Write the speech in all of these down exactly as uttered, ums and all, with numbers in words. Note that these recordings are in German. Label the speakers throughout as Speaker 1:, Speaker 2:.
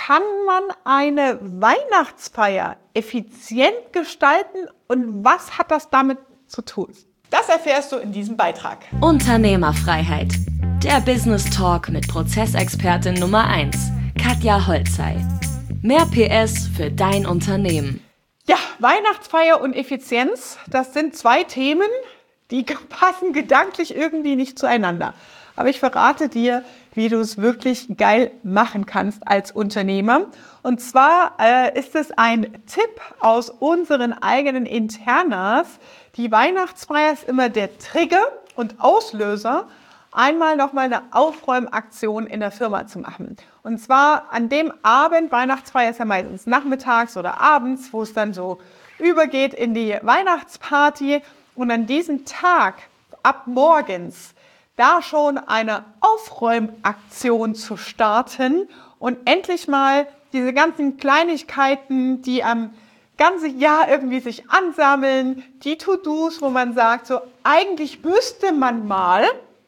Speaker 1: kann man eine Weihnachtsfeier effizient gestalten und was hat das damit zu tun? Das erfährst du in diesem Beitrag.
Speaker 2: Unternehmerfreiheit. Der Business Talk mit Prozessexpertin Nummer eins, Katja Holzei. Mehr P S für dein Unternehmen.
Speaker 1: Ja, Weihnachtsfeier und Effizienz, das sind zwei Themen, die passen gedanklich irgendwie nicht zueinander. Aber ich verrate dir, wie du es wirklich geil machen kannst als Unternehmer. Und zwar äh, ist es ein Tipp aus unseren eigenen Internas. Die Weihnachtsfeier ist immer der Trigger und Auslöser, einmal nochmal eine Aufräumaktion in der Firma zu machen. Und zwar an dem Abend, Weihnachtsfeier ist ja meistens nachmittags oder abends, wo es dann so übergeht in die Weihnachtsparty. Und an diesem Tag, ab morgens, da schon eine Aufräumaktion zu starten und endlich mal diese ganzen Kleinigkeiten, die am ganzen Jahr irgendwie sich ansammeln, die To-Dos, wo man sagt, so eigentlich müsste man mal,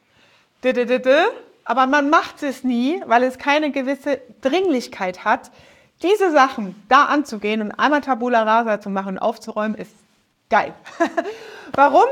Speaker 1: aber man macht es nie, weil es keine gewisse Dringlichkeit hat. Diese Sachen da anzugehen und einmal Tabula Rasa zu machen und aufzuräumen, ist geil. Warum?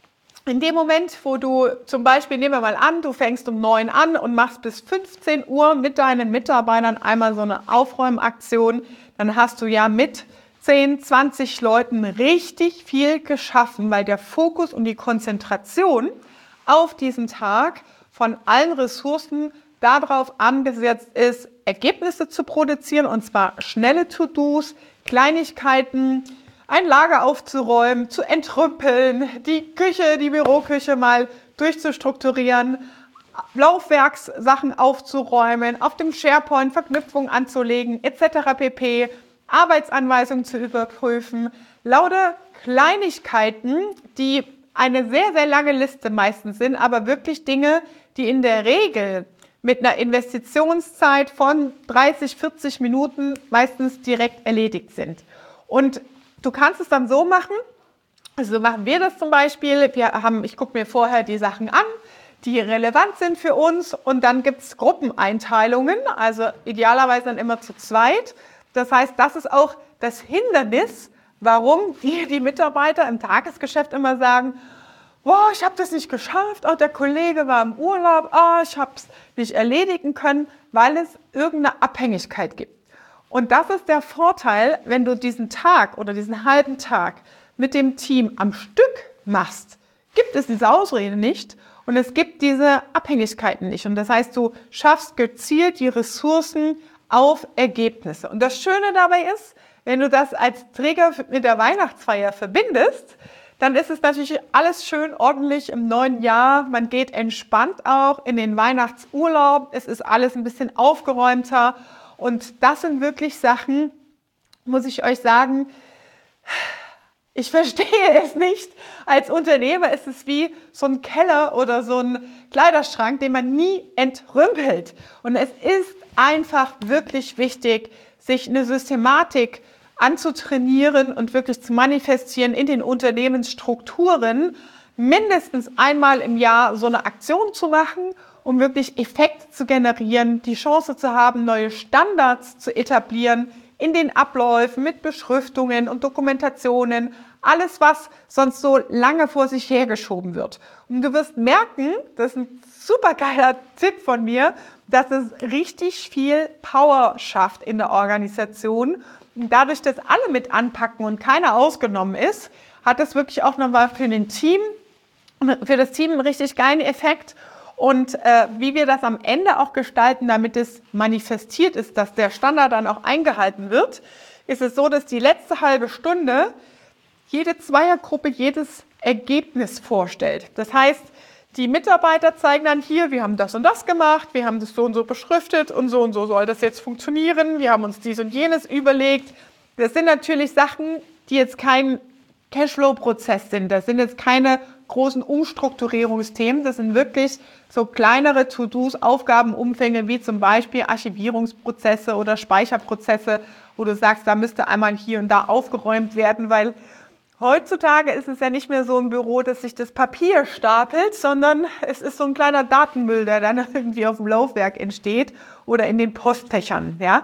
Speaker 1: In dem Moment, wo du zum Beispiel, nehmen wir mal an, du fängst um neun an und machst bis fünfzehn Uhr mit deinen Mitarbeitern einmal so eine Aufräumaktion, dann hast du ja mit zehn, zwanzig Leuten richtig viel geschaffen, weil der Fokus und die Konzentration auf diesen Tag von allen Ressourcen darauf angesetzt ist, Ergebnisse zu produzieren, und zwar schnelle To-Dos, Kleinigkeiten, ein Lager aufzuräumen, zu entrümpeln, die Küche, die Büroküche mal durchzustrukturieren, Laufwerkssachen aufzuräumen, auf dem SharePoint Verknüpfungen anzulegen, et cetera pp., Arbeitsanweisungen zu überprüfen, lauter Kleinigkeiten, die eine sehr, sehr lange Liste meistens sind, aber wirklich Dinge, die in der Regel mit einer Investitionszeit von dreißig, vierzig Minuten meistens direkt erledigt sind. Und du kannst es dann so machen, also so machen wir das zum Beispiel, wir haben, ich gucke mir vorher die Sachen an, die relevant sind für uns, und dann gibt es Gruppeneinteilungen, also idealerweise dann immer zu zweit. Das heißt, das ist auch das Hindernis, warum die, die Mitarbeiter im Tagesgeschäft immer sagen, wow, ich habe das nicht geschafft, oh, der Kollege war im Urlaub, oh, ich habe es nicht erledigen können, weil es irgendeine Abhängigkeit gibt. Und das ist der Vorteil, wenn du diesen Tag oder diesen halben Tag mit dem Team am Stück machst, gibt es diese Ausrede nicht und es gibt diese Abhängigkeiten nicht. Und das heißt, du schaffst gezielt die Ressourcen auf Ergebnisse. Und das Schöne dabei ist, wenn du das als Trigger mit der Weihnachtsfeier verbindest, dann ist es natürlich alles schön ordentlich im neuen Jahr. Man geht entspannt auch in den Weihnachtsurlaub. Es ist alles ein bisschen aufgeräumter. Und das sind wirklich Sachen, muss ich euch sagen, ich verstehe es nicht. Als Unternehmer ist es wie so ein Keller oder so ein Kleiderschrank, den man nie entrümpelt. Und es ist einfach wirklich wichtig, sich eine Systematik anzutrainieren und wirklich zu manifestieren in den Unternehmensstrukturen, mindestens einmal im Jahr so eine Aktion zu machen, um wirklich Effekt zu generieren, die Chance zu haben, neue Standards zu etablieren in den Abläufen mit Beschriftungen und Dokumentationen, alles, was sonst so lange vor sich hergeschoben wird. Und du wirst merken, das ist ein super geiler Tipp von mir, dass es richtig viel Power schafft in der Organisation. Und dadurch, dass alle mit anpacken und keiner ausgenommen ist, hat es wirklich auch nochmal für den Team, für das Team einen richtig geilen Effekt. Und äh, wie wir das am Ende auch gestalten, damit es manifestiert ist, dass der Standard dann auch eingehalten wird, ist es so, dass die letzte halbe Stunde jede Zweiergruppe jedes Ergebnis vorstellt. Das heißt, die Mitarbeiter zeigen dann hier, wir haben das und das gemacht, wir haben das so und so beschriftet und so und so soll das jetzt funktionieren, wir haben uns dies und jenes überlegt. Das sind natürlich Sachen, die jetzt kein Cashflow-Prozess sind. Das sind jetzt keine großen Umstrukturierungsthemen. Das sind wirklich so kleinere To-Dos, Aufgabenumfänge wie zum Beispiel Archivierungsprozesse oder Speicherprozesse, wo du sagst, da müsste einmal hier und da aufgeräumt werden, weil heutzutage ist es ja nicht mehr so im Büro, dass sich das Papier stapelt, sondern es ist so ein kleiner Datenmüll, der dann irgendwie auf dem Laufwerk entsteht oder in den Postfächern, ja.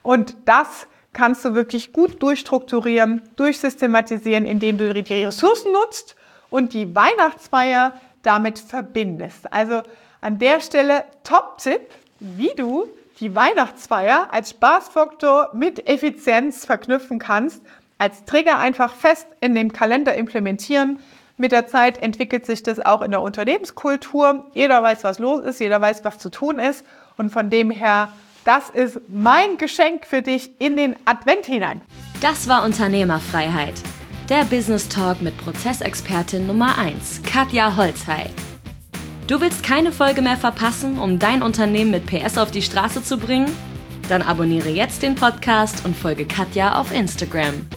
Speaker 1: Und das kannst du wirklich gut durchstrukturieren, durchsystematisieren, indem du die Ressourcen nutzt und die Weihnachtsfeier damit verbindest. Also an der Stelle Top-Tipp, wie du die Weihnachtsfeier als Spaßfaktor mit Effizienz verknüpfen kannst, als Trigger einfach fest in dem Kalender implementieren. Mit der Zeit entwickelt sich das auch in der Unternehmenskultur. Jeder weiß, was los ist, jeder weiß, was zu tun ist. Und von dem her, das ist mein Geschenk für dich in den Advent hinein.
Speaker 2: Das war Unternehmerfreiheit. Der Business Talk mit Prozessexpertin Nummer eins, Katja Holzhey. Du willst keine Folge mehr verpassen, um dein Unternehmen mit P S auf die Straße zu bringen? Dann abonniere jetzt den Podcast und folge Katja auf Instagram.